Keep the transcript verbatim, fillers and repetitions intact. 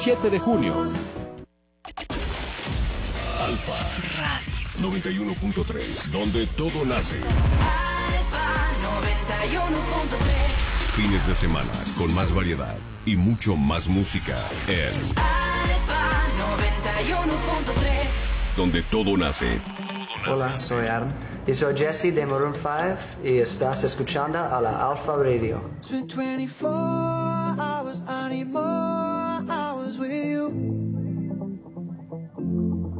siete de junio. Alfa Radio noventa y uno punto tres, donde todo nace. Alfa noventa y uno punto tres. Fines de semana con más variedad y mucho más música en Alfa noventa y uno punto tres, donde todo nace. Hola, soy Adam y soy Jesse de Maroon cinco y estás escuchando a la Alfa Radio. It's been twenty-four hours, I need more.